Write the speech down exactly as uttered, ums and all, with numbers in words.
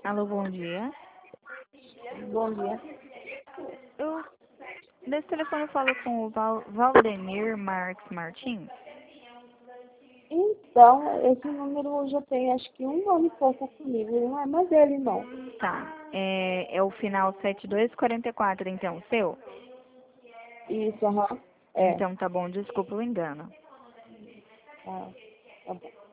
Alô, bom dia. Bom dia. Eu, desse telefone eu falo com o Val, Valdemir Marques Martins. Então, esse número já tem acho que um ano e pouco comigo, não é mais dele não. Tá. É, é o final sete dois quatro quatro, então, seu? Isso, aham. É. Então tá bom, desculpa o engano. Ah, tá bom.